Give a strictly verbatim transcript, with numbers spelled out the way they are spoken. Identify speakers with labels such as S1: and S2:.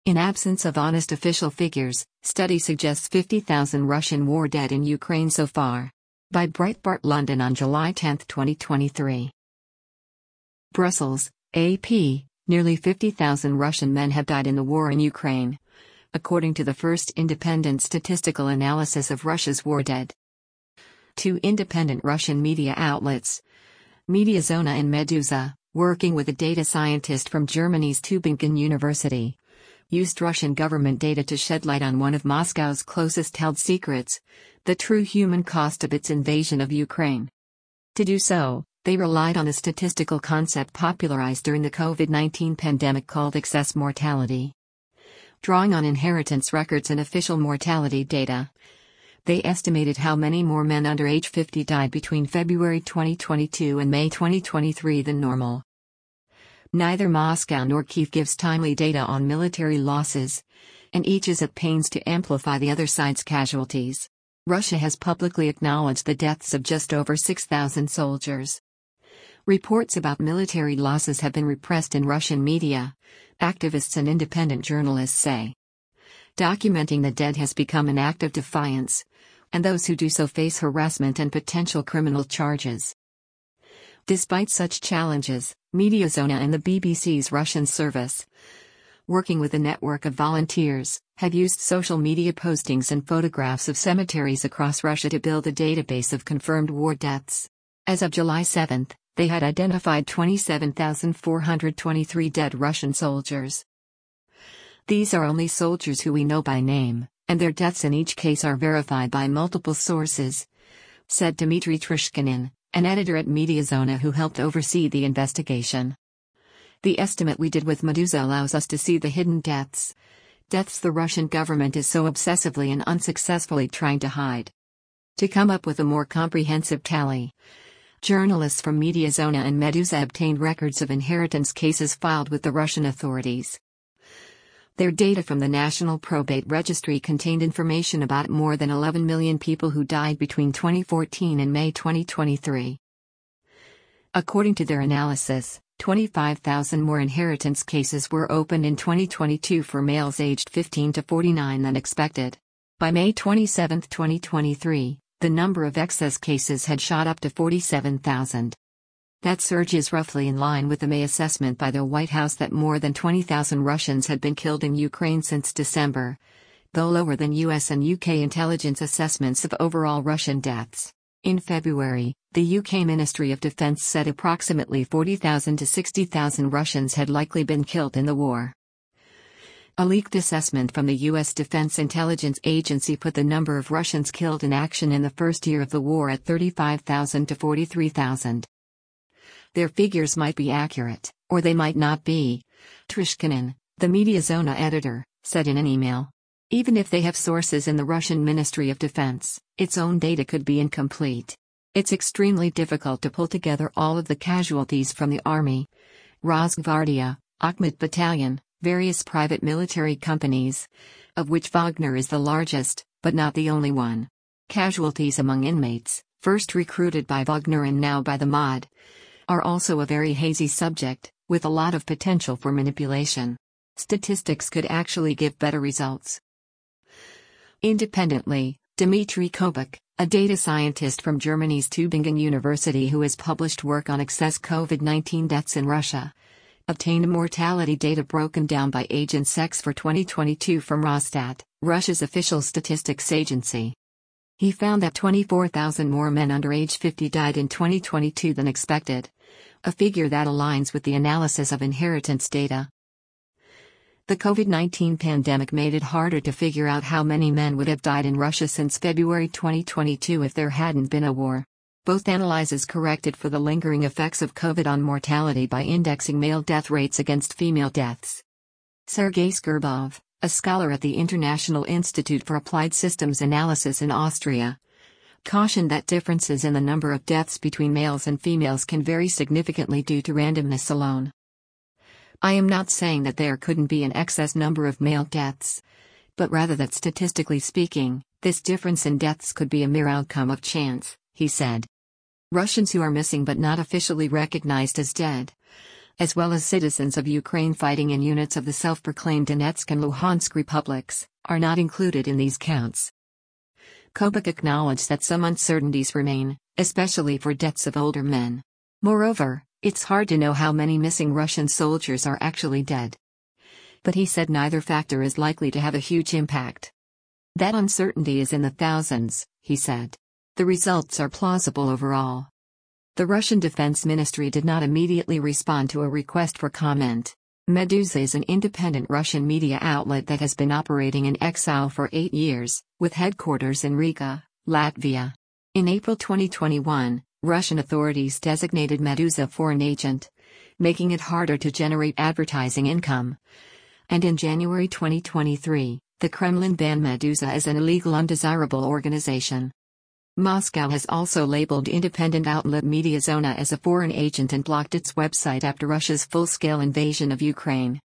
S1: In absence of honest official figures, study suggests fifty thousand Russian war dead in Ukraine so far. By Breitbart London on July tenth, twenty twenty-three. Brussels, A P, nearly fifty thousand Russian men have died in the war in Ukraine, according to the first independent statistical analysis of Russia's war dead. Two independent Russian media outlets, Mediazona and Meduza, working with a data scientist from Germany's Tübingen University, used Russian government data to shed light on one of Moscow's closest held secrets, the true human cost of its invasion of Ukraine. To do so, they relied on a statistical concept popularized during the COVID nineteen pandemic called excess mortality. Drawing on inheritance records and official mortality data, they estimated how many more men under age fifty died between February twenty twenty-two and May twenty twenty-three than normal. Neither Moscow nor Kyiv gives timely data on military losses, and each is at pains to amplify the other side's casualties. Russia has publicly acknowledged the deaths of just over six thousand soldiers. Reports about military losses have been repressed in Russian media, activists and independent journalists say. Documenting the dead has become an act of defiance, and those who do so face harassment and potential criminal charges. Despite such challenges, Mediazona and the B B C's Russian service, working with a network of volunteers, have used social media postings and photographs of cemeteries across Russia to build a database of confirmed war deaths. As of July seventh, they had identified twenty-seven thousand four hundred twenty-three dead Russian soldiers. These are only soldiers who we know by name, and their deaths in each case are verified by multiple sources, said Dmitry Trishkinin, an editor at Mediazona who helped oversee the investigation. The estimate we did with Meduza allows us to see the hidden deaths. Deaths the Russian government is so obsessively and unsuccessfully trying to hide. To come up with a more comprehensive tally, journalists from Mediazona and Meduza obtained records of inheritance cases filed with the Russian authorities. Their data from the National Probate Registry contained information about more than eleven million people who died between twenty fourteen and May twenty twenty-three. According to their analysis, twenty-five thousand more inheritance cases were opened in twenty twenty-two for males aged fifteen to forty-nine than expected. By May twenty-seventh, twenty twenty-three, the number of excess cases had shot up to forty-seven thousand. That surge is roughly in line with the May assessment by the White House that more than twenty thousand Russians had been killed in Ukraine since December, though lower than U S and U K intelligence assessments of overall Russian deaths. In February, the U K Ministry of Defense said approximately forty thousand to sixty thousand Russians had likely been killed in the war. A leaked assessment from the U S Defense Intelligence Agency put the number of Russians killed in action in the first year of the war at thirty-five thousand to forty-three thousand. Their figures might be accurate, or they might not be, Trishkinin, the Mediazona editor, said in an email. Even if they have sources in the Russian Ministry of Defense, its own data could be incomplete. It's extremely difficult to pull together all of the casualties from the Army, Rosgvardia, Akhmat Battalion, various private military companies, of which Wagner is the largest, but not the only one. Casualties among inmates, first recruited by Wagner and now by the M O D, are also a very hazy subject, with a lot of potential for manipulation. Statistics could actually give better results. Independently, Dmitry Kobuk, a data scientist from Germany's Tübingen University who has published work on excess COVID nineteen deaths in Russia, obtained mortality data broken down by age and sex for twenty twenty-two from Rosstat, Russia's official statistics agency. He found that twenty-four thousand more men under age fifty died in twenty twenty-two than expected, a figure that aligns with the analysis of inheritance data. The COVID nineteen pandemic made it harder to figure out how many men would have died in Russia since February twenty twenty-two if there hadn't been a war. Both analyses corrected for the lingering effects of COVID on mortality by indexing male death rates against female deaths. Sergei Skurbov, a scholar at the International Institute for Applied Systems Analysis in Austria, cautioned that differences in the number of deaths between males and females can vary significantly due to randomness alone. I am not saying that there couldn't be an excess number of male deaths, but rather that statistically speaking, this difference in deaths could be a mere outcome of chance, he said. Russians who are missing but not officially recognized as dead, as well as citizens of Ukraine fighting in units of the self-proclaimed Donetsk and Luhansk republics, are not included in these counts. Kobuk acknowledged that some uncertainties remain, especially for deaths of older men. Moreover, it's hard to know how many missing Russian soldiers are actually dead. But he said neither factor is likely to have a huge impact. That uncertainty is in the thousands, he said. The results are plausible overall. The Russian Defense Ministry did not immediately respond to a request for comment. Meduza is an independent Russian media outlet that has been operating in exile for eight years, with headquarters in Riga, Latvia. In April twenty twenty-one, Russian authorities designated Meduza a foreign agent, making it harder to generate advertising income. And in January twenty twenty-three, the Kremlin banned Meduza as an illegal undesirable organization. Moscow has also labeled independent outlet Mediazona as a foreign agent and blocked its website after Russia's full-scale invasion of Ukraine.